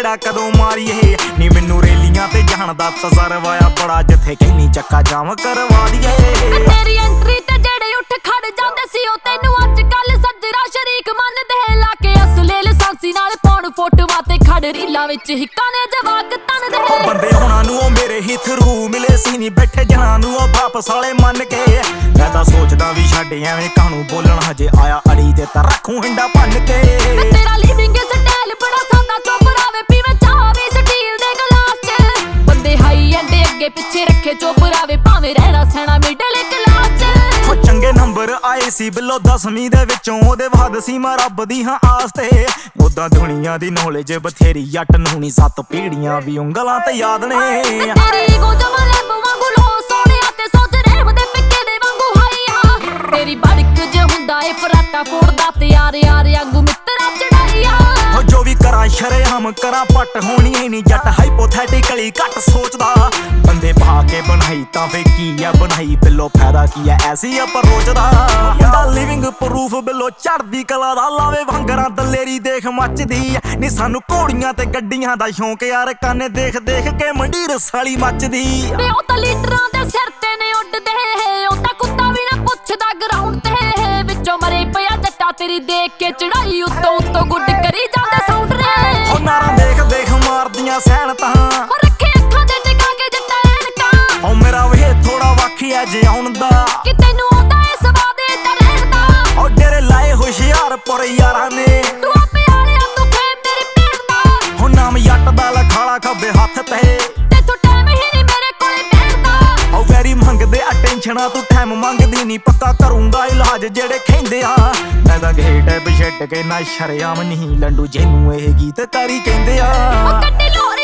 ਗੇੜਾ ਕਦੋਂ ਮਾਰੀਏ ਨੀ ਮੈਨੂੰ ਰੇਲੀਆਂ ਤੇ ਜਾਣ ਦਾ ਤਜਰਬਾ ਆ ਬੜਾ ਜਿੱਥੇ ਕਹਿਨੀ ਚੱਕਾ ਜਾਮ ਕਰਵਾ ਦਈਏ ਤੇਰੀ ਐਂਟਰੀ ਤੇ ਜਿਹੜੇ ਉੱਠ ਖੜ ਜਾਂਦੇ ਸੀ ਉਹ ਤੈਨੂੰ ਅੱਜ ਕੱਲ ਸੱਜਰਾ ਸ਼ਰੀਕ ਮੰਨਦੇ ਲਾ ਕੇ ਅਸਲੇ ਲਾਇਸੈਂਸੀ ਨਾਲ ਪਾਉਣ ਫੋਟੋਆਂ ਤੇ ਖੜ ਰੀਲਾਂ ਵਿੱਚ ਹਿੱਕਾਂ ਨੇ ਜਵਾਕ ਤਨਦੇ ਉਹ ਬੰਦੇ ਹੁਣਾਂ ਨੂੰ ਉਹ ਮੇਰੇ ਹੀ ਥਰੂ ਮਿਲੇ ਸੀ ਨੀ ਬੈਠੇ ਜਹਾਂ ਨੂੰ ਉਹ ਵਾਪਸ ਵਾਲੇ ਮੰਨ ਕੇ ਮੈਂ ਤਾਂ ਸੋਚਦਾ ਵੀ ਛੱਡ ਐਵੇਂ ਕਾਹਨੂੰ ਬੋਲਣ ਹਜੇ ਆਇਆ ਅੜੀ ਤੇ ਤਾਂ ਰੱਖੂ ਹਿੰਡਾ ਭੰਨ ਕੇ ਤੇਰਾ ਲਿਵਿੰਗ ਸਟਾਈਲ ਬੜਾ ਸਾਦਾ ਚੋਪਰਾਵੇ ਪੀਵੇਂ ਚਾਹ ਵੀ ਸਟੀਲ ਦੇ ਗਲਾਸ 'ਚ ਬੰਦੇ ਹਾਈ ਐਂਡ ਅੱਗੇ ਪਿੱਛੇ ਰੱਖੇ ਚੋਪਰਾਵੇ ਭਾਵੇਂ ਰਹਿਣਾ ਸਹਿਣਾ ਮਿਡਲ ਕਲਾਸ 'ਚ ਉਹ ਚੰਗੇ ਨੰਬਰ ਆਏ ਸੀ ਬਿੱਲੋ 10ਵੀਂ ਦੇ ਵਿੱਚੋਂ ਉਹਦੇ ਬਾਅਦ ਸੀ ਮੈਂ ਰੱਬ ਦੀ ਹਾਂ ਆਸ ਤੇ ਉਦਾਂ ਦੁਨੀਆ ਦੀ ਨੌਲੇਜ ਬਥੇਰੀ ਜੱਟ ਨੂੰ ਨੀ 7 ਪੀੜੀਆਂ ਵੀ ਉਂਗਲਾਂ ਤੇ ਯਾਦ ਨੇ ਤੇਰੀ ਈਗੋ ਜਮਾ ਲੈਬ ਵਾਂਗੂ ਲੋ ਸੋਹਣਿਆ ਤੇ ਸੋਚ ਰਹਿਮ ਦੇ ਪਿੱਕੇ ਦੇ ਵਾਂਗੂ ਹਾਈ ਆ ਤੇਰੀ ਬੜਕ ਜੇ ਹੁੰਦਾ ਏ ਫਰਾਟਾ ਫੋੜਦਾ ਤੇ ਯਾਰ ਵਾਂਗੂ ਮਿੱਤਰਾ ਚੜਾਈਆ ਹੋ ਜੋ ਵੀ ਕਰਾਂ ਸ਼ਰੇਆਮ ਕਰਾਂ ਪੱਟ ਹੋਣੀ ਨੀ ਜੱਟ ਹਾਈਪੋਥੈਟਿਕਲੀ ਘੱਟ ਸੋਚਦਾ ਬੰਦੇ ਪਾ ਕੇ ਬਣਾਈ ਤਾਂ ਫੇ ਕੀ ਆ ਬਣਾਈ ਬਿੱਲੋ ਫਾਇਦਾ ਕੀ ਆ ਐਸੀ ਅਪਰੋਚ ਦਾ ਮੁੰਡਾ ਲਿਵਿੰਗ ਪ੍ਰੂਫ ਬਿੱਲੋ ਚੜਦੀ ਕਲਾ ਦਾ ਲਾਵੇ ਵਾਂਗਰਾਂ ਦਲੇਰੀ ਦੇਖ ਮੱਚਦੀ ਨੀ ਸਾਨੂੰ ਘੋੜੀਆਂ ਤੇ ਗੱਡੀਆਂ ਦਾ ਸ਼ੌਂਕ ਯਾਰ ਕਾਨੇ ਦੇਖ ਦੇਖ ਕੇ ਮੰਡੀਰ ਸਾਲੀ ਮੱਚਦੀ ਤੇ ਉਹ ਤਾਂ ਲੀਡਰਾਂ ਦੇ ਸਿਰ ਤੇ ਨੇ ਉੱਡਦੇ ਉਹ ਤਾਂ ਕੁੱਤਾ ਵੀ ਨਾ ਪੁੱਛਦਾ ਗਰਾਊਂਡ ਤੇ ਵਿੱਚੋਂ ਮਰੇ ਪਿਆ ਜੱਟਾ ਤੇਰੀ ਦੇਖ ਕੇ ਚੜਾਈ ਉੱਤੋਂ ਗੁੱਡ ਕਰੀ ਜਾਂਦੇ ਸਾਊਂਡ ਰੇ ਉਹ ਨਾਰਾਂ ਦੇਖ ਦੇਖ ਮਾਰਦੀਆਂ ਸੈਣ ਤਾਂ ਉਹ ਰੱਖੇ ਅੱਖਾਂ ਦੇ ਟਿਕਾ ਕੇ ਜੱਟਾ ਐਨਕਾਂ ਉਹ ਮੇਰਾ ਵੇ ਥੋੜਾ ਵਾਖੀ ਐ ਜਿਉਣ ਦਾ ਕਿ ਤੈਨੂੰ ਆਉਂਦਾ ਏ ਸਵਾਦ ਏਦਾਂ ਰਹਿਣ ਦਾ ਉਹ ਡੇਰੇ ਲਾਏ ਹੁਸ਼ਿਆਰਪੁਰ ਯਾਰਾਂ ਨੇ ਤੂੰ ਆਪੇ ਵਾਲਿਆ ਤੂੰ ਫੇਮ ਮੇਰੀ ਭੈਣ ਦਾ ਹੁਣ ਨਾਮ ਜੱਟ ਦਾ ਲਖਾਲਾ ਖੱਬੇ ਹੱਥ ਤੇ ਤੈਥੋਂ ਟਾਈਮ ਹੀ ਨਹੀਂ ਮੇਰੇ ਕੋਲੇ ਬੈਠ ਦਾ ਉਹ ਵੈਰੀ ਮੰਗਦੇ ਅਟੈਂਸ਼ਨਾਂ ਤੂੰ ਟਾਈਮ ਮੰਗਦੀ ਨਹੀਂ ਪੱਕਾ ਕਰੂੰਗਾ ਇਲਾਜ ਜਿਹੜੇ ਕਹਿੰਦੇ ਆ ਮੈਂ ਤਾਂ ਘੇਟ ਛੱਡ ਕੇ ਨਾ ਸ਼ਰਿਆਮ ਨਹੀਂ ਲੰਡੂ ਜਿਹਨੂੰ ਇਹ ਗੀਤਕਾਰੀ ਕਹਿੰਦੇ ਆ ਉਹ ਕੱਢੀ ਲੋਰ